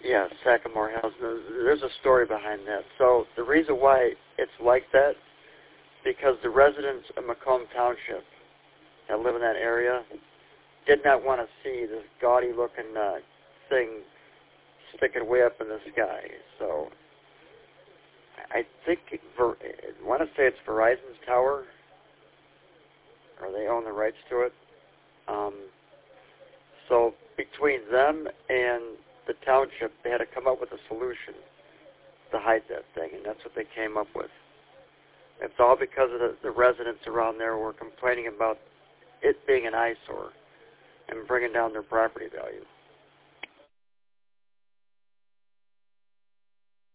Yeah, Sagamore House. There's a story behind that. So the reason why it's like that, because the residents of Macomb Township that live in that area did not want to see this gaudy-looking thing sticking way up in the sky. So I think, I want to say it's Verizon's tower, or they own the rights to it. So between them and the township, they had to come up with a solution to hide that thing, and that's what they came up with. It's all because of the residents around there were complaining about it being an eyesore and bringing down their property values.